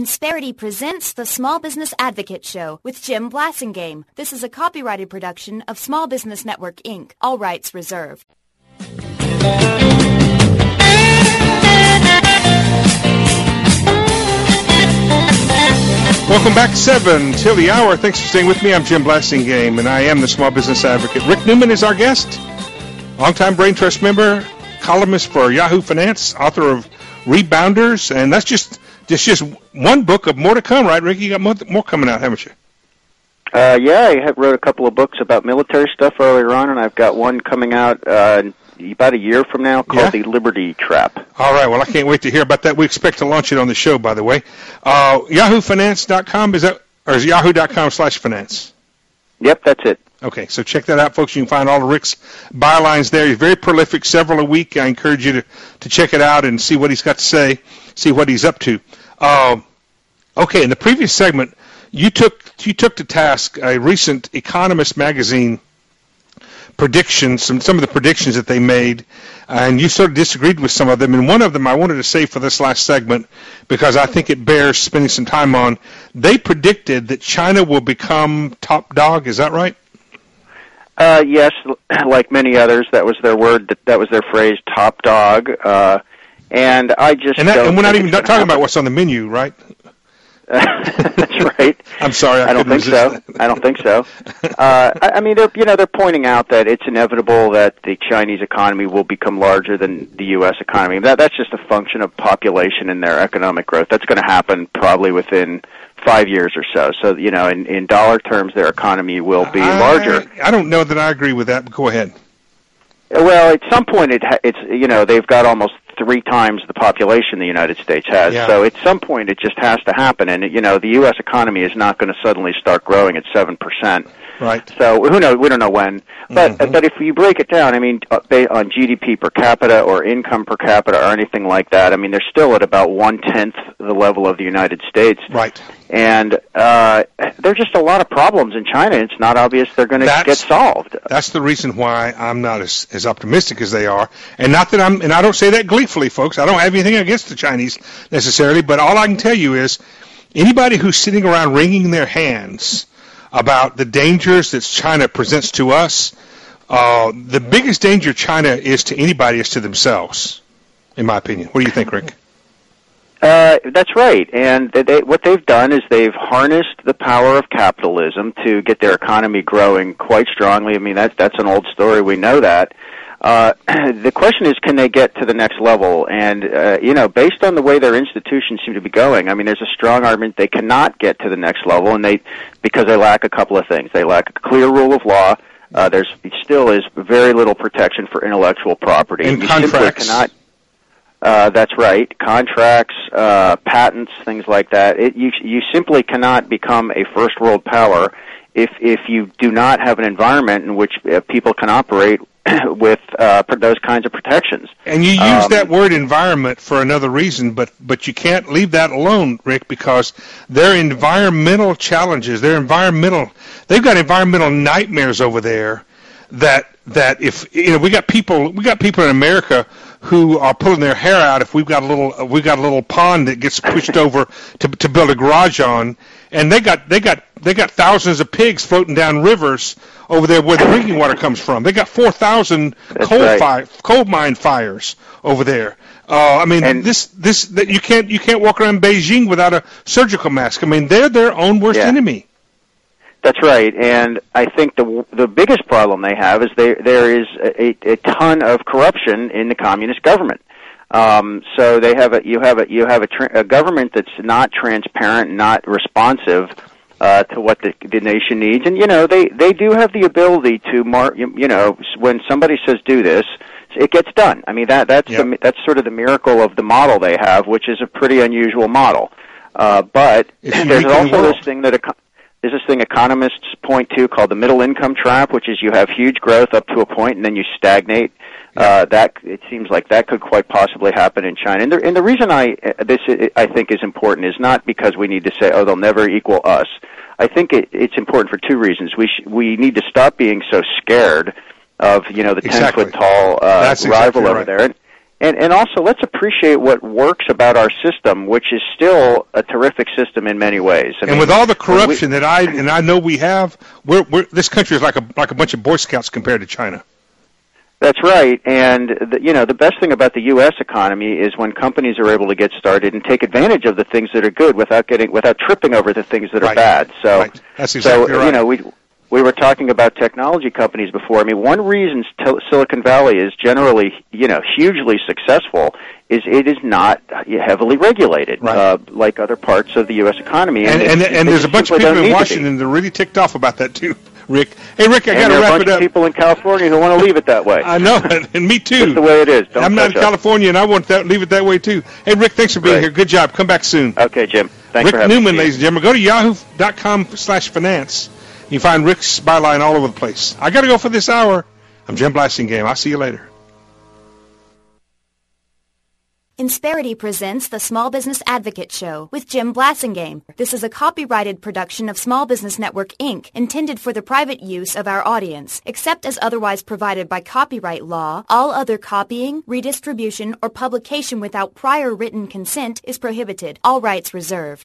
Insperity presents the Small Business Advocate Show with Jim Blasingame. This is a copyrighted production of Small Business Network, Inc., all rights reserved. Welcome back, 7 till the hour. Thanks for staying with me. I'm Jim Blasingame, and I am the Small Business Advocate. Rick Newman is our guest, longtime Brain Trust member, columnist for Yahoo Finance, author of Rebounders, and that's just one book of more to come, right, Rick? You got more coming out, haven't you? Yeah, I wrote a couple of books about military stuff earlier on, and I've got one coming out about a year from now called The Liberty Trap. All right, well, I can't wait to hear about that. We expect to launch it on the show, by the way. YahooFinance.com, is it yahoo.com/finance? Yep, that's it. Okay, so check that out, folks. You can find all of Rick's bylines there. He's very prolific, several a week. I encourage you to check it out and see what he's got to say, see what he's up to. Okay, in the previous segment, you took to task a recent Economist magazine predictions, some of the predictions that they made, and you sort of disagreed with some of them. And one of them I wanted to save for this last segment because I think it bears spending some time on. They predicted that China will become top dog. Is that right? Yes, like many others, that was their word. That was their phrase, top dog. And I just and we're not even talking about what's on the menu, right? That's right. I'm sorry, I don't think so. I don't think so. I mean, they're pointing out that it's inevitable that the Chinese economy will become larger than the U.S. economy. That's just a function of population and their economic growth. That's going to happen probably within 5 years or so. So, in dollar terms, their economy will be larger. I don't know that I agree with that, but go ahead. Well, at some point, it's they've got almost 3 times the population the United States has. Yeah. So at some point, it just has to happen. And the U.S. economy is not going to suddenly start growing at 7%. Right. So who knows? We don't know when. But but if you break it down, I mean, on GDP per capita or income per capita or anything like that, I mean, they're still at about 1/10 the level of the United States. Right. And there are just a lot of problems in China. It's not obvious they're going to get solved. That's the reason why I'm not as optimistic as they are. And not that I don't say that gleefully, folks. I don't have anything against the Chinese necessarily, but all I can tell you is anybody who's sitting around wringing their hands about the dangers that China presents to us, the biggest danger China is to anybody is to themselves, in my opinion. What do you think, Rick? That's right. And what they've done is they've harnessed the power of capitalism to get their economy growing quite strongly. I mean, that's an old story. We know that. The question is, can they get to the next level? And, based on the way their institutions seem to be going, I mean, there's a strong argument they cannot get to the next level, and because they lack a couple of things. They lack a clear rule of law. There still is very little protection for intellectual property. And contracts. That's right. Contracts, patents, things like that. You simply cannot become a first world power if you do not have an environment in which people can operate with those kinds of protections. And you use that word environment for another reason, but you can't leave that alone, Rick, because their environmental challenges, they've got environmental nightmares over there that if we got people in America who are pulling their hair out if we've got a little pond that gets pushed over to build a garage on, and they got thousands of pigs floating down rivers over there where the drinking water comes from. They got 4,000 coal mine fires over there. I mean, you can't walk around Beijing without a surgical mask. I mean, they're their own worst enemy. That's right, and I think the biggest problem they have is there is a ton of corruption in the communist government. So you have a government that's not transparent, not responsive to what the nation needs, and they do have the ability to when somebody says do this, it gets done. I mean that's sort of the miracle of the model they have, which is a pretty unusual model. But there's also this thing that economists point to called the middle income trap, which is you have huge growth up to a point and then you stagnate. That it seems like that could quite possibly happen in China. And the reason I think is important is not because we need to say, they'll never equal us. I think it's important for 2 reasons. We need to stop being so scared of the 10-foot tall rival over there. And also, let's appreciate what works about our system, which is still a terrific system in many ways. And with all the corruption that I know we have, this country is like a bunch of Boy Scouts compared to China. That's right, and the best thing about the U.S. economy is when companies are able to get started and take advantage of the things that are good without tripping over the things that are bad. So, right. That's exactly right. We were talking about technology companies before. I mean, one reason Silicon Valley is generally, hugely successful is it is not heavily regulated, like other parts of the U.S. economy. And there's a bunch of people in Washington that are really ticked off about that too, Rick. Hey, Rick, I got to wrap it up. And there are a bunch of people in California who want to leave it that way. I know, and me too. That's the way it is. I'm not in California, and I want to leave it that way too. Hey, Rick, thanks for being here. Good job. Come back soon. Okay, Jim. Thanks for Rick having Newman, me. ladies and gentlemen. Go to yahoo.com/finance. You find Rick's byline all over the place. I got to go for this hour. I'm Jim Blasingame. I'll see you later. Insperity presents the Small Business Advocate Show with Jim Blasingame. This is a copyrighted production of Small Business Network, Inc., intended for the private use of our audience. Except as otherwise provided by copyright law, all other copying, redistribution, or publication without prior written consent is prohibited. All rights reserved.